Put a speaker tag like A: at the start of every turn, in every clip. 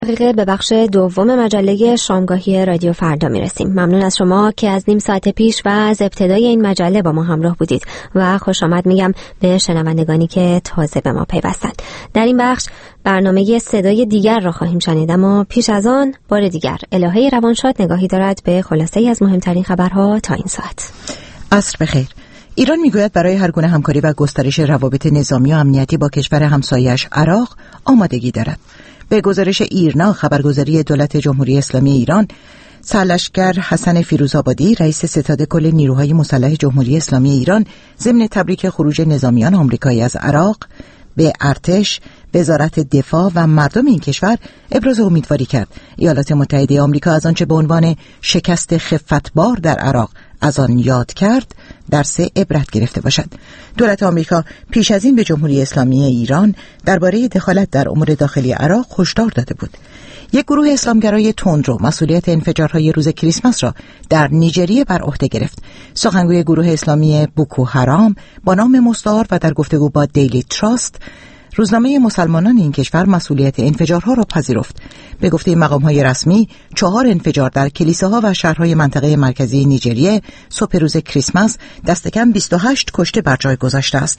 A: دقیقه به بخش دوم مجله شامگاهی رادیو فردا میرسیم. ممنون از شما که از نیم ساعت پیش و از ابتدای این مجله با ما همراه بودید و خوش آمد میگم به شنوندگانی که تازه به ما پیوستند. در این بخش برنامه صدای دیگر را خواهیم شنید، اما پیش از آن بار دیگر الهه روانشاد نگاهی دارد به خلاصه‌ای از مهمترین خبرها تا این ساعت.
B: عصر بخیر. ایران میگوید برای هر گونه همکاری و گسترش روابط نظامی و امنیتی با کشور همسایه‌اش عراق آمادگی دارد. به گزارش ایرنا، خبرگزاری دولت جمهوری اسلامی ایران، سرلشکر حسن فیروزآبادی، رئیس ستاد کل نیروهای مسلح جمهوری اسلامی ایران، ضمن تبریک خروج نظامیان آمریکایی از عراق به ارتش، وزارت دفاع و مردم این کشور ابراز امیدواری کرد ایالات متحده آمریکا از آنچه به عنوان شکست خفتبار در عراق از آن یاد کرد درس عبرت گرفته باشد. دولت آمریکا پیش از این به جمهوری اسلامی ایران درباره دخالت در امور داخلی عراق هشدار داده بود. یک گروه اسلامگرای تندرو مسئولیت انفجارهای روز کریسمس را در نیجریه بر عهده گرفت. سخنگوی گروه اسلامی بوکو حرام با نام مستعار و در گفتگو با دیلی تراست، روزنامه مسلمانان این کشور مسئولیت انفجارها را پذیرفت. به گفته مقام‌های رسمی 4 انفجار در کلیساها و شهرهای منطقه مرکزی نیجریه صبح روز کریسمس دست کم 28 کشته بر جای گذاشته است.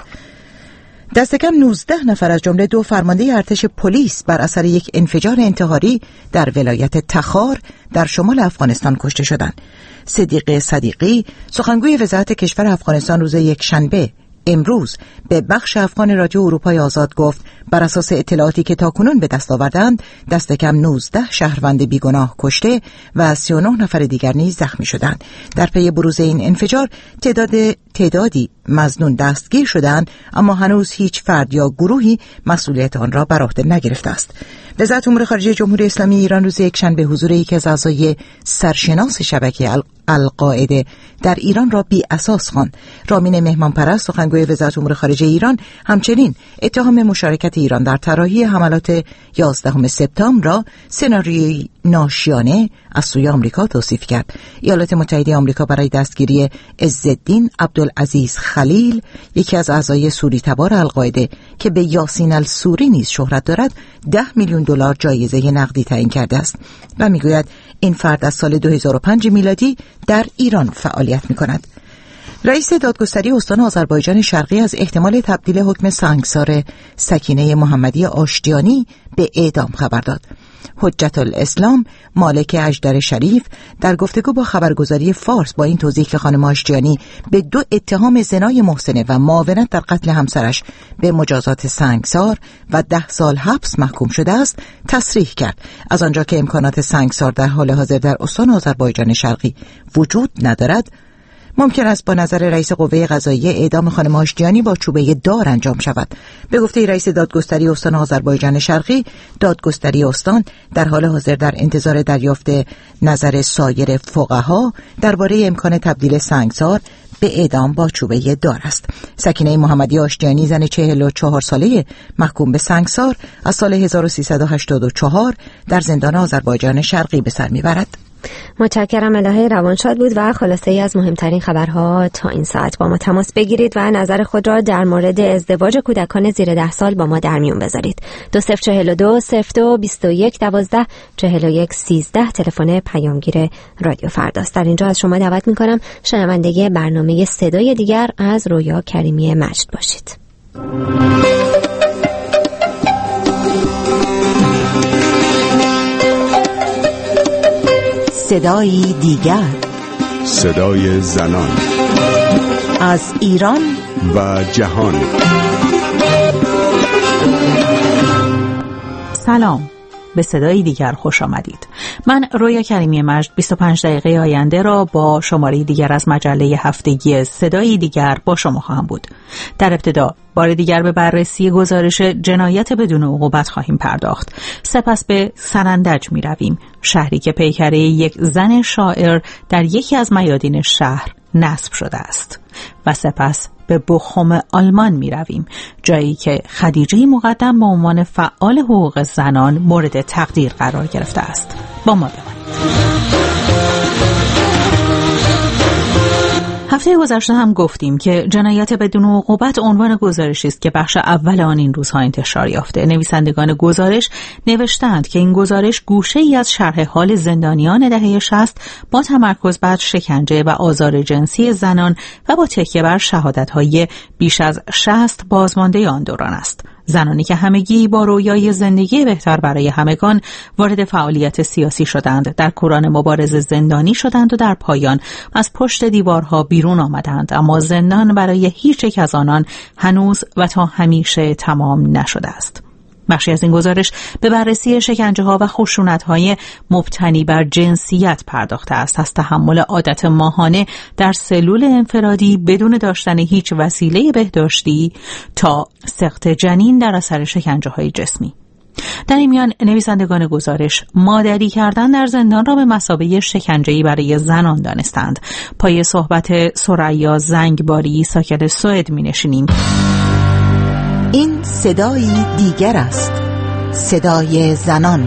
B: دست کم 19 نفر از جمله 2 فرمانده ارتش پلیس بر اثر یک انفجار انتحاری در ولایت تخار در شمال افغانستان کشته شدند. صدیق صدیقی، سخنگوی وزارت کشور افغانستان، روز یکشنبه امروز به بخش افغان رادیو اروپای آزاد گفت بر اساس اطلاعاتی که تاکنون به دست آوردند دست کم 19 شهروند بیگناه کشته و 39 نفر دیگر نیز زخمی شدند. در پی بروز این انفجار تعدادی مظنون دستگیر شدند، اما هنوز هیچ فرد یا گروهی مسئولیت آن را بر عهده نگرفته است. وزارت امور خارجه جمهوری اسلامی ایران روز یکشنبه حضور یکی از اعضای سرشناس شبکه القاعده در ایران را بی اساس خواند. رامین مهمانپرست، سخنگوی وزارت امور خارجه ایران، همچنین اتهام مشارکت ایران در طراحی حملات 11 سپتامبر را سناریویی ناشیانه از سوی آمریکا توصیف کرد. ایالات متحده آمریکا برای دستگیری عزالدین عبدالعزیز خلیل، یکی از اعضای سوری تبار القاعده که به یاسین السوری نیز شهرت دارد، 10 میلیون دلار جایزه نقدی تعیین کرده است و میگوید این فرد از سال 2005 میلادی در ایران فعالیت می‌کند. رئیس دادگستری استان آذربایجان شرقی از احتمال تبدیل حکم سنگسار سکینه محمدی آشتیانی به اعدام خبر داد. حجت الاسلام مالک اژدر شریف در گفتگو با خبرگزاری فارس با این توضیح که خانم آشتیانی به 2 اتهام زنای محسنه و معاونت در قتل همسرش به مجازات سنگسار و 10 سال حبس محکوم شده است، تصریح کرد از آنجا که امکانات سنگسار در حال حاضر در استان آذربایجان شرقی وجود ندارد، ممکن است با نظر رئیس قوه قضاییه اعدام خانم آشتیانی با چوبه دار انجام شود. به گفته رئیس دادگستری استان آذربایجان شرقی، دادگستری استان در حال حاضر در انتظار دریافت نظر سایر فقها درباره امکان تبدیل سنگسار به اعدام با چوبه دار است. سکینه محمدی آشتیانی، زن 44 ساله محکوم به سنگسار، از سال 1384 در زندان آذربایجان شرقی به سر میبرد.
A: متشکرم. الهه روانشاد بود و خلاصه ای از مهمترین خبرها تا این ساعت. با ما تماس بگیرید و نظر خود را در مورد ازدواج کودکان زیر 10 سال با ما در میون بذارید. 2042 02 21 12 41 13 تلفن پیامگیر رادیو فرداست. در اینجا از شما دعوت می‌کنم شنونده برنامه صدای دیگر از رویا کریمی مجد باشید.
B: صدای دیگر،
C: صدای زنان
B: از ایران
C: و جهان.
D: سلام، به صدای دیگر خوش آمدید. من رویا کریمی مجد 25 دقیقه آینده را با شماره دیگر از مجله هفتگی صدای دیگر با شما خواهم بود. در ابتدا بار دیگر به بررسی گزارش جنایت بدون عقوبت خواهیم پرداخت. سپس به سنندج می رویم، شهری که پیکره یک زن شاعر در یکی از میادین شهر نصب شده است. و سپس به بخوم آلمان می رویم، جایی که خدیجه مقدم به عنوان فعال حقوق زنان مورد تقدیر قرار گرفته است. با ما بمانید. هفته گذشته هم گفتیم که جنایت بدون عقوبت عنوان گزارشی است که بخش اول آن این روزها انتشار یافته. نویسندگان گزارش نوشتند که این گزارش گوشه‌ای از شرح حال زندانیان دهه 60 با تمرکز بر شکنجه و آزار جنسی زنان و با تکیه بر شهادت‌های بیش از 60 بازمانده آن دوران است. زنانی که همگی با رویای زندگی بهتر برای همگان وارد فعالیت سیاسی شدند، در کوران مبارزه زندانی شدند و در پایان از پشت دیوارها بیرون آمدند، اما زندان برای هیچ یک از آنان هنوز و تا همیشه تمام نشده است. بخشی از این گزارش به بررسی شکنجه‌ها و خشونت‌های مبتنی بر جنسیت پرداخته است، از تحمل عادت ماهانه در سلول انفرادی بدون داشتن هیچ وسیله بهداشتی تا سقط جنین در اثر شکنجه‌های جسمی. در این میان نویسندگان گزارش مادری کردن در زندان را به مثابه شکنجه‌ای برای زنان دانستند. پای صحبت ثریا زنگباری ساکن سوئد می‌نشینیم.
B: این صدایی دیگر است، صدای زنان.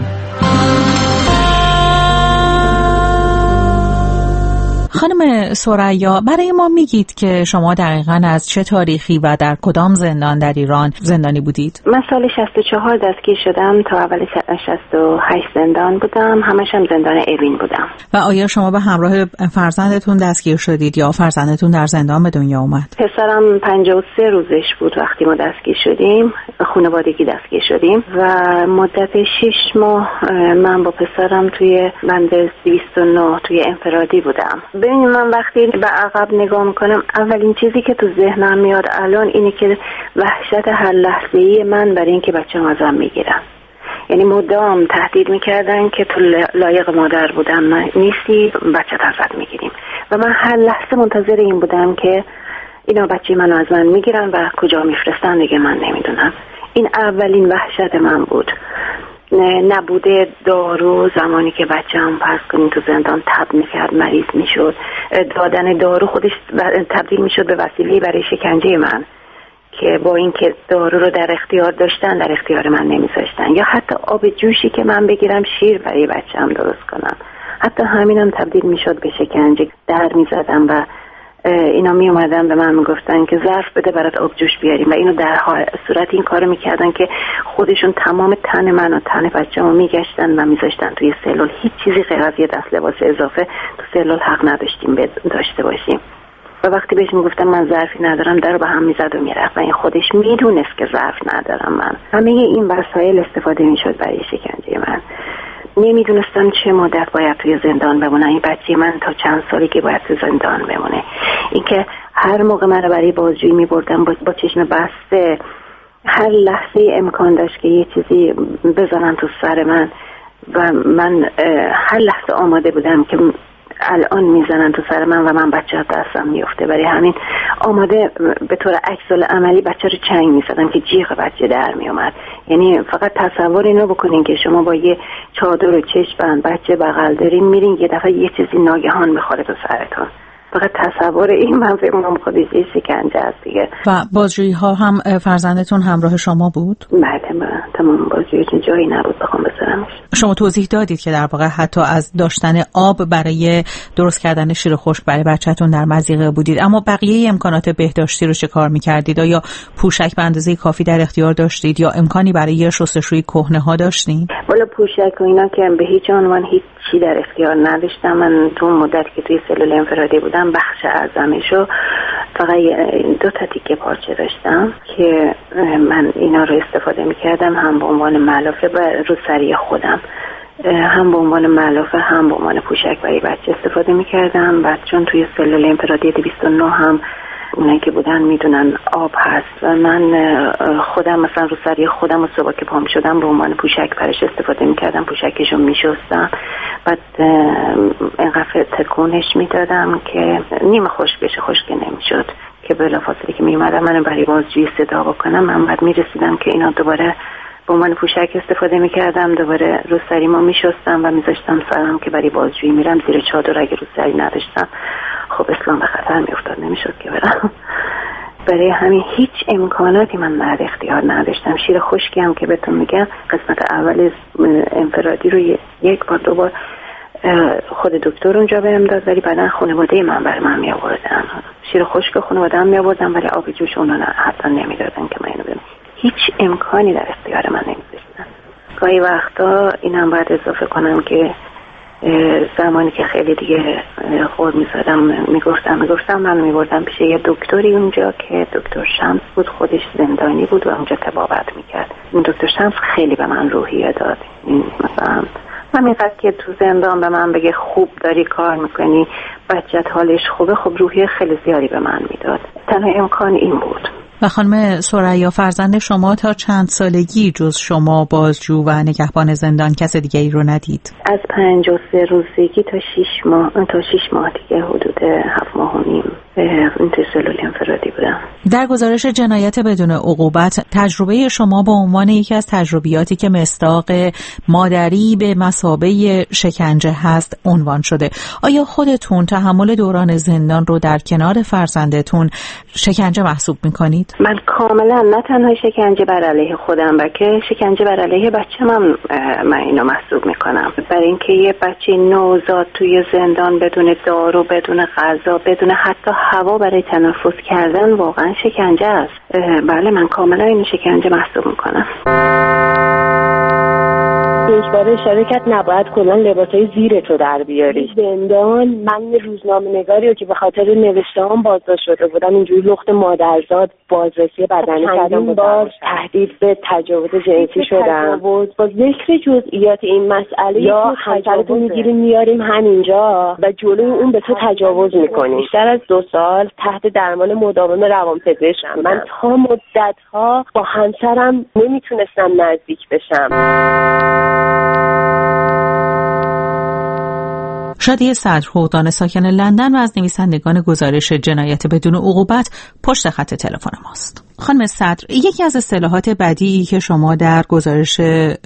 D: خانم ثریا، برای ما میگید که شما دقیقاً از چه تاریخی و در کدام زندان در ایران زندانی بودید؟
E: من سال 64 دستگیر شدم، تا اول 68 زندان بودم، همش هم زندان اوین بودم.
D: و آیا شما به همراه فرزندتون دستگیر شدید یا فرزندتون در زندان به دنیا اومد؟
E: پسرم 53 روزش بود وقتی ما دستگیر شدیم، خانوادگی دستگیر شدیم و مدت 6 ماه من با پسرم توی بند 209 توی انفرادی بودم. ببین، من وقتی به عقب نگاه میکنم اولین چیزی که تو ذهنم میاد الان اینه که وحشت هر لحظه‌ای من برای اینکه بچه‌م ازم میگیرن. یعنی مدام تهدید میکردن که تو لایق مادر بودن نیستی، بچه‌ت ازت میگیریم و من هر لحظه منتظر این بودم که اینا بچه منو از من میگیرن و کجا میفرستن دیگه من نمیدونم. این اولین وحشت من بود. نبوده دارو، زمانی که بچه‌م فرض کنین تو زندان تب میکرد، مریض میشد، دادن دارو خودش تبدیل میشد به وسیله برای شکنجه من که با اینکه دارو رو در اختیار داشتن در اختیار من نمیذاشتن، یا حتی آب جوشی که من بگیرم شیر برای بچه‌م درست کنم، حتی همینم تبدیل میشد به شکنجه. در میزدم و اینا می اومدن به من میگفتن که ظرف بده برات آب جوش بیاریم و اینو در صورت این کارو میکردن که خودشون تمام تن من و تن بچه‌مو میگشتن و میذاشتن توی سلول. هیچ چیزی غیر از یه دست لباس اضافه تو سلول حق نداشتیم داشته باشیم. و وقتی بهش میگفتم من ظرفی ندارم، درو به هم میزد و میرفت و این خودش میدونست که ظرف ندارم. من همه این وسایل استفاده میشد برای شکنجه من. نمیدونستم چه مدت باید توی زندان بمونم، این بچه من تا چند سالی که باید توی زندان بمونه. اینکه هر موقع من رو برای بازجویی میبردم با چشم بسته، هر لحظه امکان داشت که یه چیزی بزنن تو سر من و من هر لحظه آماده بودم که الان میزنن تو سر من و من بچه دستم میفته. برای همین آماده به طور عکس‌العملی بچه رو چنگ میزدم که جیغ بچه در میومد. یعنی فقط تصور اینو بکنین که شما با یه چادر و چشم بچه بغل دارین میرین، یه دفعه یه چیزی ناگهان میخوره تو سرتون. فقط تصور این من فکرم خودش یه شکنجه است دیگه.
D: و بازجویی ها هم فرزندتون همراه شما بود؟
E: بله، تمام بازجویی جایی نبود بخوام بذارمش.
D: شما توضیح دادید که در واقع حتی از داشتن آب برای درست کردن شیر خشک برای بچه‌تون در مضیقه بودید، اما بقیه امکانات بهداشتی رو چه کار می‌کردید؟ آیا پوشک به اندازه کافی در اختیار داشتید یا امکانی برای شستشوی کهنه‌ها داشتید؟
E: والا پوشک و اینا که به هیچ عنوان هیچ چی در اختیار نداشتم. من تو مدت که توی سلول انفرادی بودم بخش اعظمشو فقط 2 تا تیکه پارچه داشتم که من اینا رو استفاده می‌کردم، هم به عنوان ملافه رو سری خودم، هم به عنوان ملافه هم به عنوان پوشک برای بچه استفاده می‌کردم. بعد چون توی سلول انفرادی 209 هم اونایی که بودن میدونن آب هست و من خودم مثلا رو سری خودم و صبح که پام شدم به عنوان پوشک برش استفاده میکردم، پوشکشو میشستم، بعد اینقدر تکونش میدادم که نیمه خشک بشه، خشک نمیشد که بلافاصله که میومدم منو برای بازجویی صدا بکنم. من بعد میرسیدم که اینا دوباره به عنوان پوشک استفاده میکردم، دوباره رو سریمو میشستم و میذاشتم سرم که برای بازجویی میرم زیر چادر. اگه رو سری نداشتم خب اسلام به خطر میافتاد، نمیشد که برم. برای همین هیچ امکاناتی من در اختیار نداشتم. شیر خشکی هم که بهتون میگم قسمت اول انفرادی رو 1 بار 2 بار خود دکتر اونجا بهم داد، ولی بعدا خانواده من برای من می آوردن. شیر خشک خانواده هم می آوردن، ولی آب جوش اونا حتی نمیدادن که من اینو بدم. هیچ امکانی در اختیار من نمیذاشتن. گاهی وقتا اینم باید اضافه کنم که زمانی که خیلی دیگه خور می‌زدم میگفتم من می‌بردم پیش یه دکتری اونجا که دکتر شمس بود، خودش زندانی بود و اونجا طبابت میکرد. این دکتر شمس خیلی به من روحیه داد. این مثلا همینقدر که تو زندان به من بگه خوب داری کار میکنی، بچت حالش خوبه، خب روحیه خیلی زیادی به من میداد. تنها امکان این بود.
D: و خانم ثریا، فرزند شما تا چند سالگی جز شما بازجو و نگهبان زندان کس دیگه ای رو ندید؟
E: از 53 روزگی تا 6 ماه دیگه، حدود 7 ماه و نیم این تو سلول انفرادی بودم.
D: در گزارش جنایت بدون عقوبت تجربه شما به عنوان یکی از تجربیاتی که مصداق مادری به مثابه شکنجه هست عنوان شده. آیا خودتون تحمل دوران زندان رو در کنار فرزندتون شکنجه محسوب میکنید؟
E: من کاملا، نه تنها شکنجه بر علیه خودم بلکه شکنجه بر علیه بچه‌م من اینو محسوب میکنم. برای اینکه یه بچه نوزاد توی زندان بدون دارو، بدون غذا، بدون حتی هوا برای تنفس کردن واقعا شکنجه است. بله، من کاملا اینو شکنجه محسوب میکنم.
F: یک بار اشاره کرد نباید کلا لباسای زیرتو در بیاری. زندان من روزنامه نگاری رو که به خاطر نوشته‌ام بازداشت شده بودم، اینجوری لخت مادرزاد بازرسی بدنی کردم، بار تهدید به تجاوز جنسی شدم. با ذکر جزئیات این مسئله یا همسرتو میگیریم میاریم همینجا و جلوی اون به تو تجاوز میکنی. بیشتر از 2 سال تحت درمان مداوم روانپزشکم. من تا مدت‌ها با همسرم نمیتونستم نزدیک بشم.
D: شادیه صدرخوردان ساکن لندن و از نویسندگان گزارش جنایت بدون عقوبت پشت خط تلفن ماست. خانم صدر، یکی از اصطلاحات بدیعی که شما در گزارش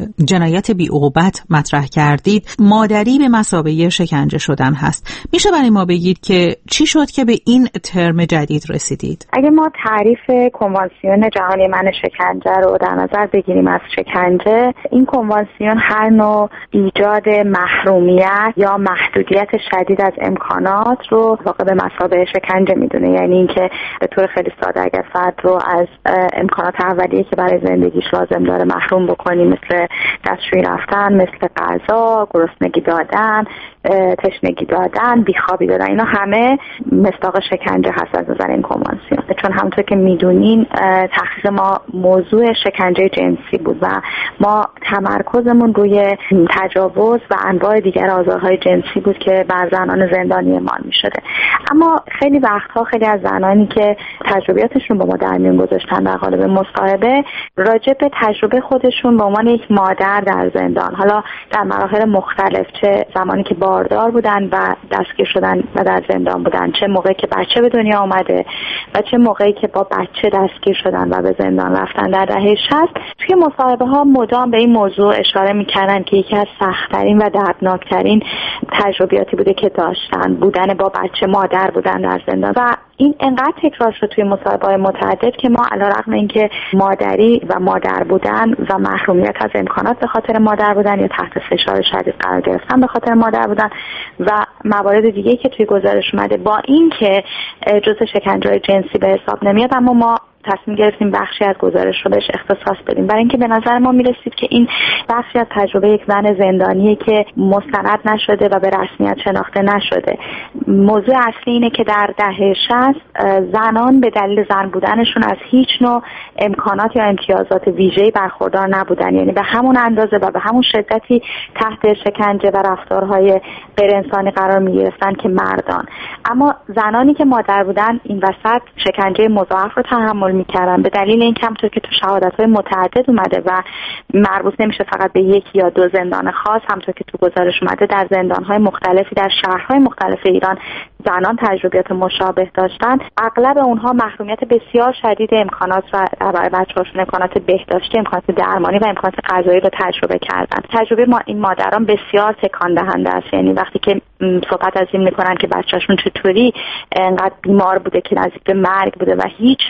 D: جنایت بی عقوبت مطرح کردید مادری به مثابه شکنجه شدن هست. میشه برای ما بگید که چی شد که به این ترم جدید رسیدید؟
G: اگه ما تعریف کنوانسیون جهانی منع شکنجه رو در نظر بگیریم از شکنجه، این کنوانسیون هر نوع ایجاد محرومیت یا محدودیت شدید از امکانات رو واقع به مثابه شکنجه میدونه. یعنی اینکه به طور خیلی ساده اگر فرد رو از امکانات اولیه که برای زندگیش لازم داره محروم بکنی، مثل دستشویی رفتن، مثل غذا، گرسنگی دادن، تشنگی دادن، بیخوابی دادن، اینا همه مصداق شکنجه هست از نظر این کنوانسیون. چون همونطور که میدونین تحقیق ما موضوع شکنجه جنسی بود و ما تمرکزمون روی تجاوز و انواع دیگر آزارهای جنسی بود که بر زنان زندانی اعمال میشده. اما خیلی وقتها خیلی از زنانی که تجربیاتشون با ما در میون گذاشتن در قالب مصاحبه راجع به تجربه خودشون به عنوان یک مادر در زندان، حالا در مراحل مختلف، چه زمانی که باردار بودن و دستگیر شدن و در زندان بودن، چه موقعی که بچه به دنیا آمده و چه موقعی که با بچه دستگیر شدن و به زندان رفتن در دهه 60، توی مصاحبه ها مدام به این موضوع اشاره می‌کردن که یکی از سخت‌ترین و دردناکترین تجربیاتی بوده که داشتن، بودن با بچه، مادر بودن در زندان. و این انقدر تکرار شد توی مصاحبه‌های متعدد که ما علیرغم اینکه مادری و مادر بودن و محرومیت از امکانات به خاطر مادر بودن یا تحت فشار شدید قرار گرفتن به خاطر مادر بودن و موارد دیگه‌ای که توی گزارش اومده، با اینکه جزء شکنجه‌های جنسی به حساب نمیاد، اما ما تصمیم گرفتیم بخشی از گزارش رو بهش اختصاص بدیم، برای اینکه به نظر ما میرسید که این بخشی از تجربه یک زن زندانیه که مستند نشده و به رسمیت شناخته نشده. موضوع اصلی اینه که در دهه 60 زنان به دلیل زن بودنشون از هیچ نوع امکانات یا امتیازات ویژه‌ای برخوردار نبودن، یعنی به همون اندازه و به همون شدتی تحت شکنجه و رفتارهای غیر انسانی قرار می‌گرفتن که مردان. اما زنانی که مادر بودن این وسط شکنجه مضاعف رو تحمل میکردن به دلیل این همونطور که تو شهادت‌های متعدد اومده و مربوط نمیشه فقط به 1 یا 2 زندان خاص، همونطور که تو گزارش اومده در زندان‌های مختلفی در شهرهای مختلف ایران زنان تجربیات مشابه داشتن. اغلب اونها محرومیت بسیار شدید امکانات و برای بچه‌هاشون امکانات بهداشتی، امکانات درمانی و امکانات غذایی رو تجربه کردن. تجربه ما این مادران بسیار تکان دهنده است. یعنی وقتی که صحبت از این میکنن که بچه‌شون چطوری انقدر بیمار بوده که نزدیک به مرگ بوده و هیچ نوع امکانات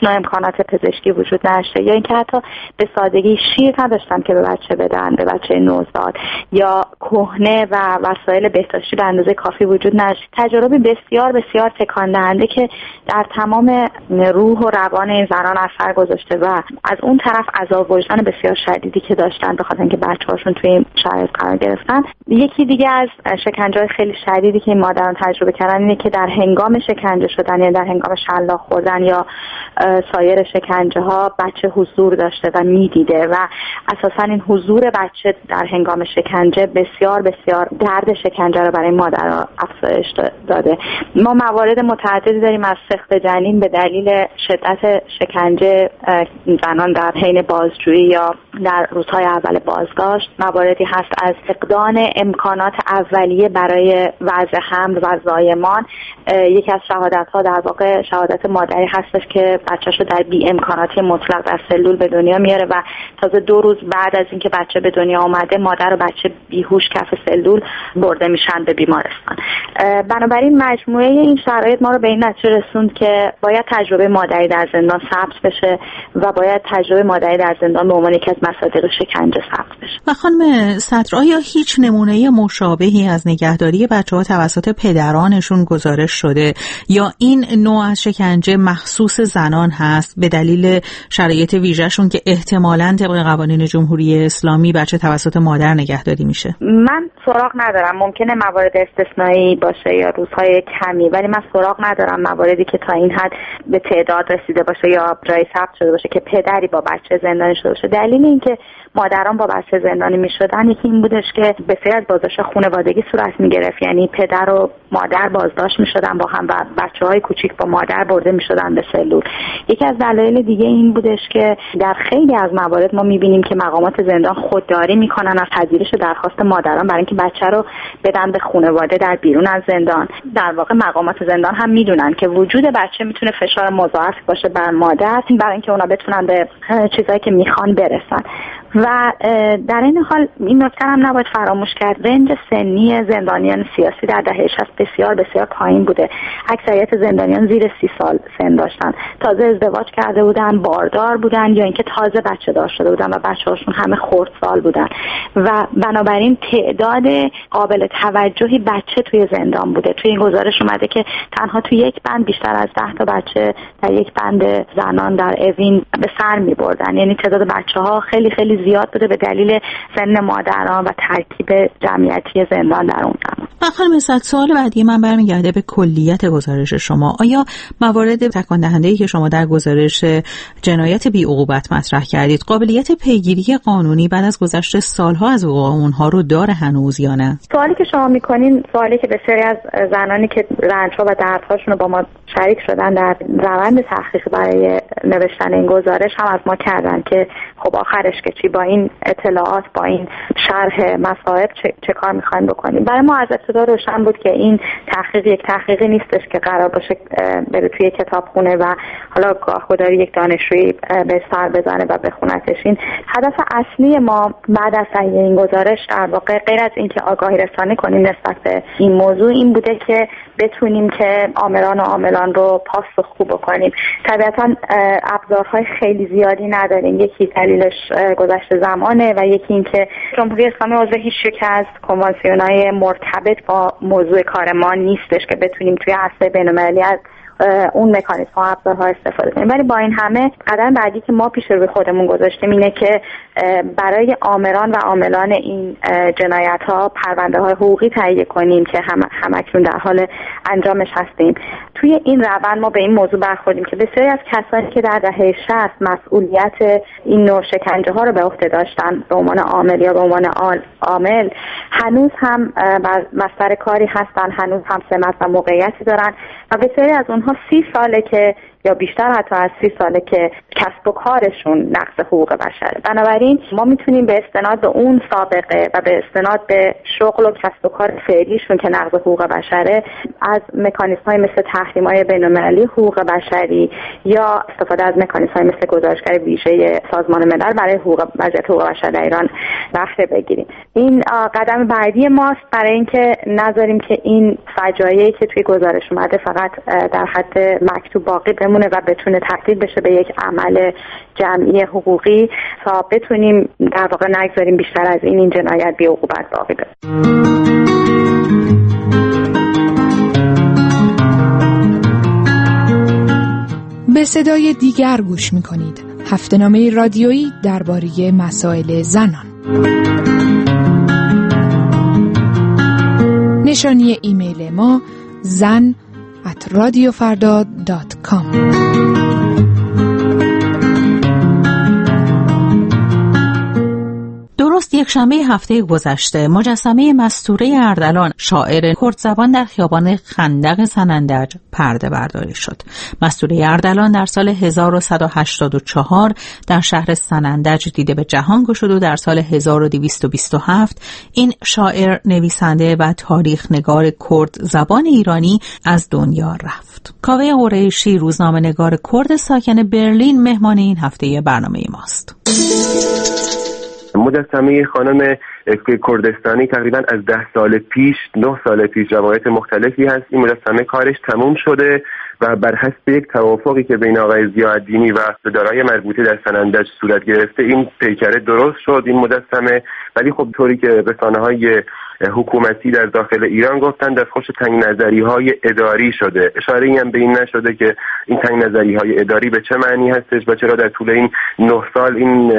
G: امکانات پزشکی وجود نداشته، یا اینکه حتی به سادگی شیر نداشتن که به بچه بدن، به بچه نوزاد، یا کهنه و وسایل بهداشتی به اندازه کافی وجود نداشت. تجربه بسیار بسیار تکان دهنده که در تمام روح و روان این زنان اثر گذاشته و از اون طرف عذاب وجدان بسیار شدیدی که داشتن به خاطر اینکه بچه‌هاشون توی این شرایط قرار گرفتن. یکی دیگه از شکنجه‌های خیلی شدیدی که این مادران تجربه کردن اینه که در هنگام شکنجه شدن یا در هنگام شلاق خوردن یا سایر شکنجه‌ها بچه حضور داشته و می‌دیده و اساساً این حضور بچه در هنگام شکنجه بسیار بسیار درد شکنجه رو برای مادرها افزایش داده. ما موارد متعددی داریم از سقط جنین به دلیل شدت شکنجه زنان در حین بازجویی یا در روزهای اول بازداشت. مواردی هست از فقدان امکانات اولیه برای وضع حمل و زایمان. یکی از شهادت‌ها در واقع شهادت مادری هستش که بچه‌شو در بی امکاناتی مطلق در سلول به دنیا میاره و تازه 2 روز بعد از اینکه بچه به دنیا آمده مادر و بچه بیهوش کف سلول برده میشن به بیمارستان. بنابراین مجموعه این شرایط ما رو به این نتیجه رسوند که باید تجربه مادری در زندان ثبت بشه و باید تجربه مادری در زندان به عنوان یکی از مصادیق شکنجه ثبت بشه.
D: و خانم صدر، آیا هیچ نمونه مشابهی از نگهداری بچه‌ها توسط پدرانشون گزارش شده یا این نوع از شکنجه مخصوص زنان هست به دلیل شرایط ویژه‌شون که احتمالاً طبق قوانین جمهوری اسلامی بچه توسط مادر نگهداری میشه؟
G: من سراغ ندارم، ممکنه موارد استثنایی باشه یا روزهای کمی، ولی من سراغ ندارم مواردی که تا این حد به تعداد رسیده باشه یا جای ثبت شده باشه که پدری با بچه زندانی شده باشه. دلیل اینکه مادران با بچه زندانی میشدن یکی این بودش که بسیار از بازداشت خانوادگی صورت میگرفت، یعنی پدر و مادر بازداشت میشدن با هم و بچه‌های کوچیک با مادر برده میشدن به سلول. یکی از دلایل دیگه این بودش که در خیلی از موارد ما میبینیم که مقامات زندان خودداری میکنن از پذیرش درخواست مادران برای اینکه بچه رو بدن به خانواده در بیرون از زندان. در واقع مقامات زندان هم میدونن که وجود بچه میتونه فشار مضاعف باشه بر مادر برای اینکه اونا بتونن به چیزایی که میخوان برسن. و در این حال این نکته هم نباید فراموش کرد، رنج سنی زندانیان سیاسی در دهه 60 بسیار بسیار پایین بوده. اکثریت زندانیان زیر 30 سال سن داشتن، تازه ازدواج کرده بودن، باردار بودن یا اینکه تازه بچه دار شده بودن و بچه‌هاشون همه خردسال بودن و بنابراین تعداد قابل توجهی بچه توی زندان بوده. توی این گزارش اومده که تنها توی یک بند بیشتر از 10 تا بچه در یک بند زنان در اوین به سر می‌بردن، یعنی تعداد بچه‌ها خیلی خیلی زیاد بوده به دلیل سن مادران و ترکیب جمعیتی زندان در اون زمان.
D: خانم صدر، سوال بعدی من برمیگرده به کلیت گزارش شما. آیا موارد تکان دهنده‌ای که شما در گزارش جنایت بی‌عقوبت مطرح کردید قابلیت پیگیری قانونی بعد از گذشت سالها از وقوع اونها رو داره هنوز یا نه؟
G: سوالی که شما میکنین سوالی که بسیاری از زنانی که رنج‌ها و دردهاشون رو با ما شریک شدن در روند تحقیق برای نوشتن این گزارش هم از ما کردن که خب آخرش که چی، با این اطلاعات، با این شرح مصائب چه کار می‌خوایم بکنیم. برای ما از ابتدا روشن بود که این تحقیق یک تحقیقی نیستش که قرار باشه بره توی کتابخونه و حالا گاهگداری یک دانشجویی به سر بزنه و بخونتش. این هدف اصلی ما بعد از تهیه این گزارش در واقع غیر از اینکه آگاهی رسانی کنیم نسبت به این موضوع این بوده که بتونیم که آمران و عاملان رو پاسخگو بکنیم. طبیعتاً ابزارهای خیلی زیادی نداریم، یکی دلیلش گذشت زمانه و یکی این که جمهوری اسلامی عضو هیچ یک از کنوانسیون‌های مرتبط با موضوع کار ما نیستش که بتونیم توی عرصه بین‌المللی از اون مکانیزم ها ابزارها استفاده کنیم. ولی با این همه قدم بعدی که ما پیش روی خودمون گذاشتیم اینه که برای آمران و عاملان این جنایت ها پرونده های حقوقی تهیه کنیم که همکنون در حال انجامش هستیم. توی این روند ما به این موضوع برخوردیم که بسیاری از کسانی که در دهه 60 مسئولیت این نوع شکنجه ها رو به عهده داشتن به عنوان عامل یا به عنوان عامل هنوز هم بر مصدر کاری هستن، هنوز هم سمت و موقعیتی دارن و بسیاری از اونها 30 ساله که یا بیشتر حتی از 30 ساله که کسب و کارشون نقض حقوق بشره. بنابراین ما میتونیم به استناد به اون سابقه و به استناد به شغل و کسب و کار فعلیشون که نقض حقوق بشره از مکانیزم‌های مثل تحریم‌های بین‌المللی حقوق بشری یا استفاده از مکانیزم‌های مثل گزارشگر ویژه سازمان ملل برای وضعیت حقوق بشر در ایران بهره بگیریم. این قدم بعدی ماست برای اینکه نذاریم که این فجایعی که توی گزارش اومده فقط در حد مکتوب باقی بمونه و بتونه تبدیل بشه به یک عمل جمعی حقوقی تا بتونیم در واقع نگذاریم بیشتر از این جنایت بی عقوبت باقی بمونه.
H: به صدای دیگر گوش می‌کنید. هفته‌نامه رادیویی درباره مسائل زنان. نشانی ایمیل ما zan@radiofarda.com.
D: درست یک شنبه هفته گذشته مجسمه مستوره اردلان شاعر کرد زبان در خیابان خندق سنندج پرده برداری شد. مستوره اردلان در سال 1184 در شهر سنندج دیده به جهان گشود و در سال 1227 این شاعر، نویسنده و تاریخ نگار کرد زبان ایرانی از دنیا رفت. کاوه قریشی، روزنامه نگار کرد ساکن برلین، مهمان این هفته برنامه ماست.
I: مجسمه خانم کردستانی تقریبا از 10 سال پیش 9 سال پیش روایت مختلفی هست این مجسمه کارش تموم شده و بر حسب یک توافقی که بین آقای ضیاءالدینی و دارای مربوطه در سنندج صورت گرفته این پیکره درست شد این مجسمه. ولی خب طوری که رسانه‌های حکومتی در داخل ایران گفتن دستخوش تنگ نظری‌های اداری شده. اشاره‌ای هم به این نشده که این تنگ نظری‌های اداری به چه معنی هستش و چرا در طول این 9 سال این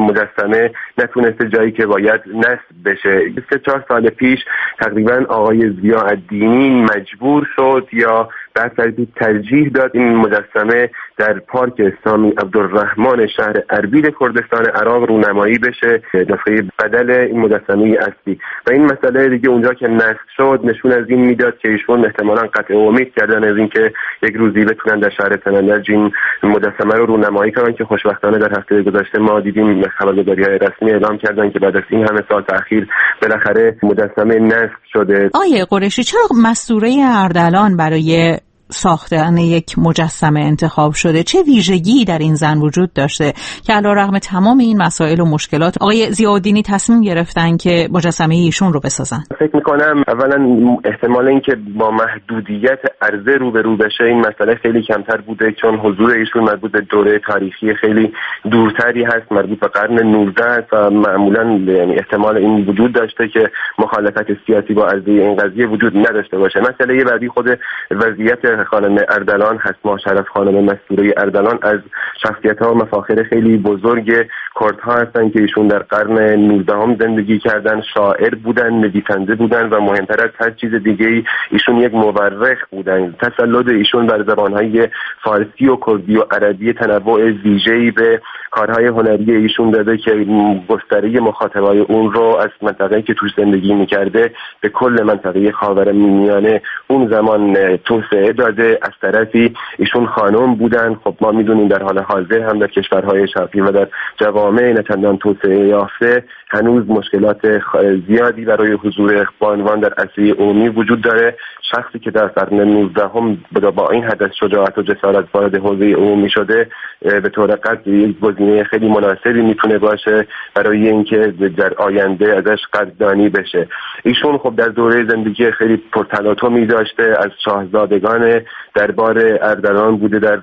I: مجسمه نتونسته جایی که باید نصب بشه. 3-4 سال پیش تقریبا آقای ضیاءالدینی مجبور شد یا در ترجیح داد این مجسمه در پارک سامی عبدالرحمن شهر اربیل کردستان عراق رونمایی بشه نسخه بدل این مجسمه اصلی. و این مسئله دیگه اونجا که نصب شد نشون از این میداد که ایشون احتمالاً قطع امید کردن از این که یک روزی بتونن در شهر سنندج این مجسمه رو رونمایی کنن که خوشبختانه در هفته گذشته ما دیدیم خبرگزاری‌های رسمی اعلام کردن که بعد از این همه سال تأخیر بالاخره مجسمه نصب شده.
D: آیه قریشی، چرا مستوره اردلان برای ساختن یک مجسمه انتخاب شده؟ چه ویژگی در این زن وجود داشته که علیرغم تمام این مسائل و مشکلات آقای ضیاءالدینی تصمیم گرفتن که مجسمه ایشون رو بسازن؟
I: فکر میکنم اولا احتمال این که با محدودیت عرضه روبرو بشه این مسئله خیلی کمتر بوده، چون حضور ایشون مربوط به دوره تاریخی خیلی دورتری هست، مربوط به قرن 19 است و معمولا یعنی احتمال این وجود داشته که مخالفت سیاسی با عرضه این قضیه وجود نداشته باشه. مسئله بعدی خود وضعیت خانم اردلان هست. ماشرف خانم مستوره اردلان از شخصیت‌ها و مفاخر خیلی بزرگ کردها هستن که ایشون در قرن 19 زندگی کردن، شاعر بودن، نویسنده بودن و مهمتر از هر چیز دیگه‌ای ایشون یک مورخ بودن. تسلط ایشون بر زبان‌های فارسی و کردی و عربی تنوع ویژه‌ای به کارهای هنری ایشون داده که گستره مخاطبای اون رو از منطقه‌ای که توش زندگی می‌کرده به کل منطقه خاورمیانه اون زمان توسعه داده. از طرفی ایشون خانم بودن. خب ما میدونیم در حال حاضر هم در کشورهای شرقی و در جوامع نه چندان توسعه یافته هنوز مشکلات زیادی برای حضور بانوان در عرصه عمومی وجود داره. شخصی که در قرن 19 هم با این حدث شجاعت و جسارت وارد حوزه عمومی شده به طور قطع یک گزینه خیلی مناسبی میتونه باشه برای اینکه در آینده ازش قدردانی بشه. ایشون خب در دوره زندگی خیلی پرتلاطمی داشته، از شاهزادگان دربار اردلان بوده در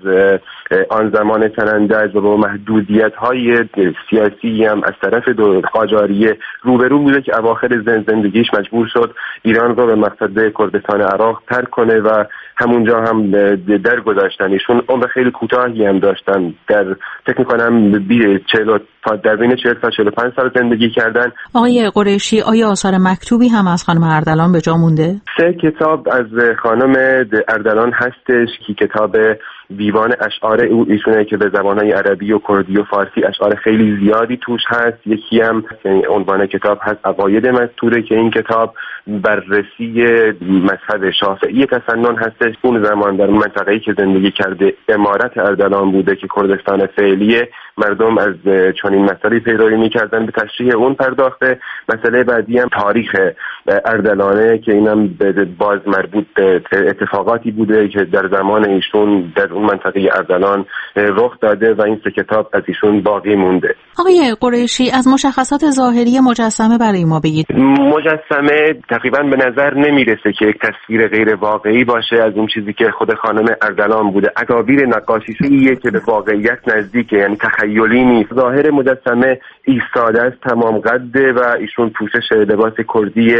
I: آن زمان سنندج و با محدودیت‌های سیاسی هم از طرف قاجاریه روبرو بوده که اواخر زندگیش مجبور شد ایران رو به مقصد کردستان عراق ترک کنه و همونجا هم درگذشتن. ایشون عمر خیلی کوتاهی هم داشتن، در فکر می‌کنم در بین 40 تا 45 سال زندگی کردن.
D: آقای قریشی، آیا آثار مکتوبی هم از خانم اردلان به جا مونده؟
I: 3 کتاب از خانم اردلان هستش که کتاب دیوان اشعار ایشونه که به زبان‌های عربی و کردی و فارسی اشعار خیلی زیادی توش هست. یکی هم عنوان کتاب هست عقاید مستوره که این کتاب بررسی مذهب شافعی تسنن هستش. اون زمان در منطقه‌ای که زندگی کرده امارت اردلان بوده که کردستان فعلیه، مردم از چنین مسائلی پیروی می‌کردن، به تشریح اون پرداخته. مسئله بعدی هم تاریخ اردلانه که اینم باز مربوط به اتفاقاتی بوده که در زمان ایشون در اون منطقه اردلان رخ داده و این 3 کتاب از ایشون باقی مونده.
D: آقای قریشی، از مشخصات ظاهری مجسمه برای ما بگید.
I: مجسمه تقریبا به نظر نمیرسه که یک تصویر غیر واقعی باشه از اون چیزی که خود خانم اردلان بوده. تصاویر نقاشیشیه که به واقعیت نزدیکه، یعنی تخیلی نیست. ظاهر مجسمه ایستاده است، تمام قده و ایشون پوشش لباس کردی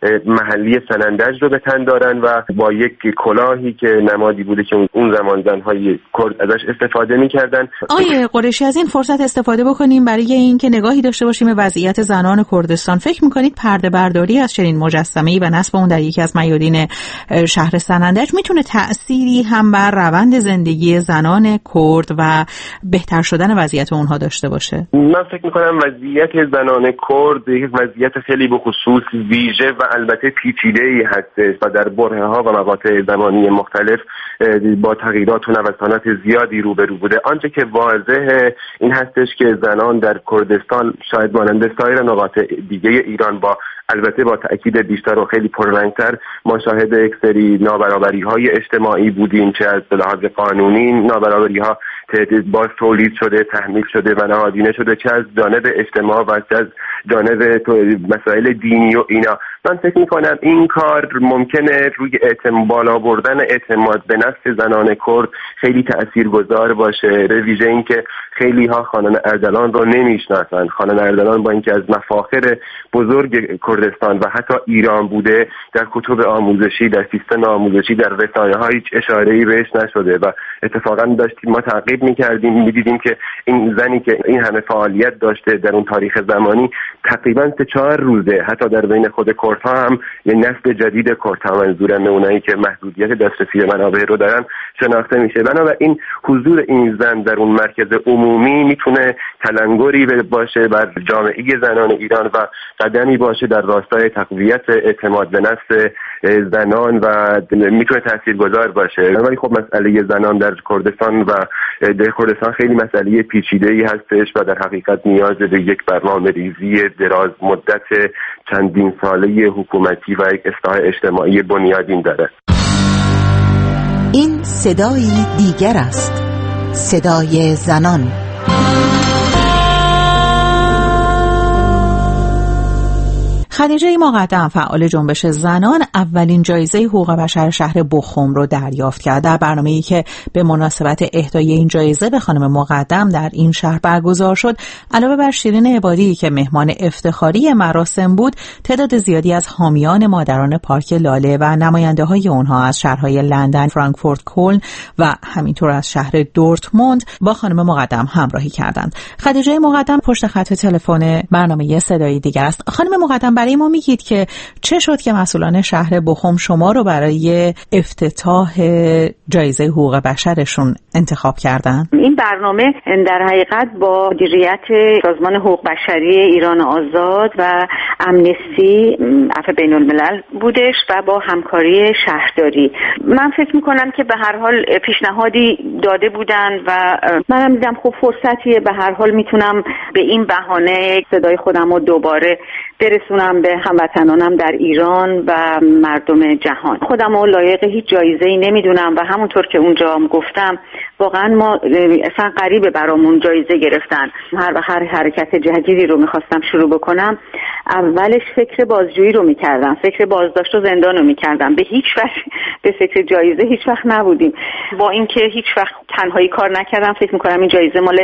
I: محلی سنندج رو به تن دارن و با یک کلاهی که نمادی بوده که اون زمان زنهای کرد ازش استفاده می‌کردن.
D: آقای قریشی، از این فرصت استفاده بکنیم برای اینکه نگاهی داشته باشیم به وضعیت زنان کردستان. فکر می‌کنید پرده برداری از چنین مجسمه‌ای و نصب اون در یکی از میادین شهر سنندج میتونه تأثیری هم بر روند زندگی زنان کرد و بهتر شدن وضعیت اونها داشته باشه؟
I: من فکر می‌کنم وضعیت زنان کرد یک وضعیت خیلی به خصوص ویژه و البته پیچیده‌ای هست و در برهه‌ها و مقاطع زمانی مختلف با تغییرات و نوسانات زیادی روبرو بوده. آنچه که واضحه این هستش که زنان در کردستان شاید مانند سایر نقاط دیگه ایران البته با تأکید بیشتر و خیلی پررنگتر ما شاهد یک سری نابرابری‌های اجتماعی بودیم، چه از لحاظ قانونی نابرابری‌ها باز تولید شده، تحمیل شده و نهادینه شده، چه از جانب اجتماع و چه از جانب مسائل دینی و اینا. من فکر می‌کنم این کار ممکنه روی بالا بردن اعتماد به نفس زنان کرد خیلی تاثیرگذار باشه، به ویژه اینکه خیلی ها خانم اردلان رو نمیشناسن. خانم اردلان با اینکه از مفاخر بزرگ کردستان و حتی ایران بوده، در کتب آموزشی، در سیستم آموزشی، در رسانه‌ها هیچ اشاره‌ای بهش نشده و اتفاقا داشتیم ما تعقیب می‌کردیم می‌دیدیم که این زنی که این همه فعالیت داشته در اون تاریخ زمانی تقریبا 3-4 روزه حتی در بین خود کردها هم یه نسل جدید کردها، منظورم اونایی که محدودیت دسترسی به منابع رو دارن، شناخته میشه. بنابراین حضور این زن در اون مرکز عمومی میتونه تلنگری باشه بر جامعه زنان ایران و قدمی باشه در راستای تقویت اعتماد به نفس زنان و میتونه تاثیرگذار باشه. ولی خب مسئله زنان در کردستان و در کردستان خیلی مسئله پیچیده‌ای هستش و در حقیقت نیاز به یک برنامه‌ریزی دراز مدت چندین ساله حکومتی و یک اصلاح اجتماعی بنیادین داره.
B: این صدایی دیگر است، صدای زنان.
D: خدیجه مقدم، فعال جنبش زنان، اولین جایزه حقوق بشر شهر بخم رو دریافت کرد. در برنامه‌ای که به مناسبت اهدای این جایزه به خانم مقدم در این شهر برگزار شد، علاوه بر شیرین عبادی که مهمان افتخاری مراسم بود، تعداد زیادی از حامیان مادران پارک لاله و نماینده‌های اونها از شهرهای لندن، فرانکفورت، کلن و همینطور از شهر دورتموند با خانم مقدم همراهی کردند. خدیجه مقدم پشت خط تلفن برنامه صدای دیگر است. خانم مقدم، برای ما میگید که چه شد که مسئولان شهر بخم شما رو برای افتتاح جایزه حقوق بشرشون انتخاب کردن؟
F: این برنامه در حقیقت با مدیریت سازمان حقوق بشری ایران آزاد و امنستی عفو بین الملل بودش و با همکاری شهرداری. من فکر میکنم که به هر حال پیشنهادی داده بودن و منم دیدم خب فرصتیه، به هر حال میتونم به این بهانه صدای خودم رو دوباره برسونم به هموطنانم در ایران و مردم جهان. خودم رو لایق هیچ جایزه‌ای نمیدونم و همونطور که اونجا هم گفتم واقعا ما اصلا غریبه برامون جایزه گرفتن. هر حرکت جدیدی رو میخواستم شروع بکنم اولش فکر بازجویی رو میکردم، فکر بازداشت و زندان رو میکردم، به هیچ وجه به فکر جایزه هیچ وقت نبودیم. با اینکه هیچ وقت تنهایی کار نکردم، فکر میکنم این جایزه مال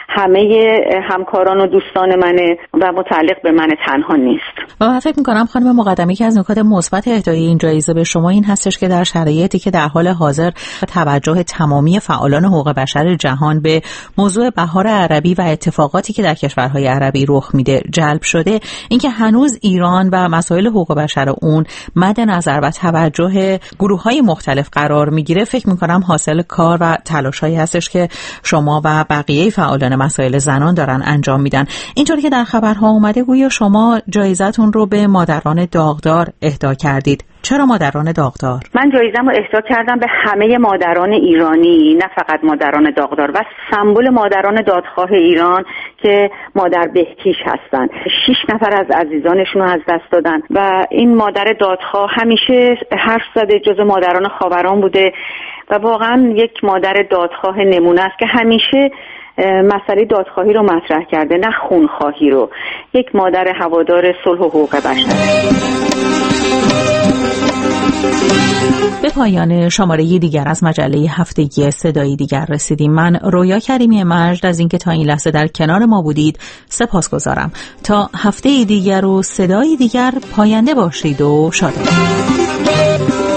F: همه همکاران و دوستان منه و متعلق به من تنها نیست.
D: و من فکر میکنم خانم مقدمی که از نکات مثبت اهدای این جایزه به شما این هستش که در شرایطی که در حال حاضر توجه تمامی فعالان حقوق بشر جهان به موضوع بهار عربی و اتفاقاتی که در کشورهای عربی رخ میده جلب شده، اینکه هنوز ایران و مسائل حقوق بشر اون مد نظر و توجه گروه‌های مختلف قرار میگیره، فکر میکنم حاصل کار و تلاشایی هستش که شما و بقیه فعالان مسائل زنان دارن انجام میدن. اینطوری که در خبرها اومده گویا شما جایزتون رو به مادران داغدار اهدا کردید. چرا مادران داغدار؟
J: من جایزه‌مو اهدا کردم به همه مادران ایرانی، نه فقط مادران داغدار، و سمبل مادران دادخواه ایران که مادر بهکیش هستن. 6 نفر از عزیزانشون رو از دست دادن و این مادر دادخواه همیشه حرف زده، جز مادران خاوران بوده و واقعا یک مادر دادخواه نمونه است که همیشه مسئله دادخواهی رو مطرح کرده، نه خونخواهی رو. یک مادر هوادار صلح و حقوق بشر.
D: به پایان شماره دیگر از مجله هفتگی صدای دیگر رسیدیم. من رویا کریمی مجد از اینکه تا این لحظه در کنار ما بودید سپاسگزارم. تا هفته دیگر و صدای دیگر پاینده باشید و شادمان.